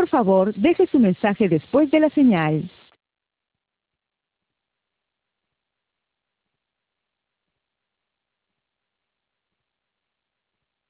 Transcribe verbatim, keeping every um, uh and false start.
Por favor, deje su mensaje después de la señal.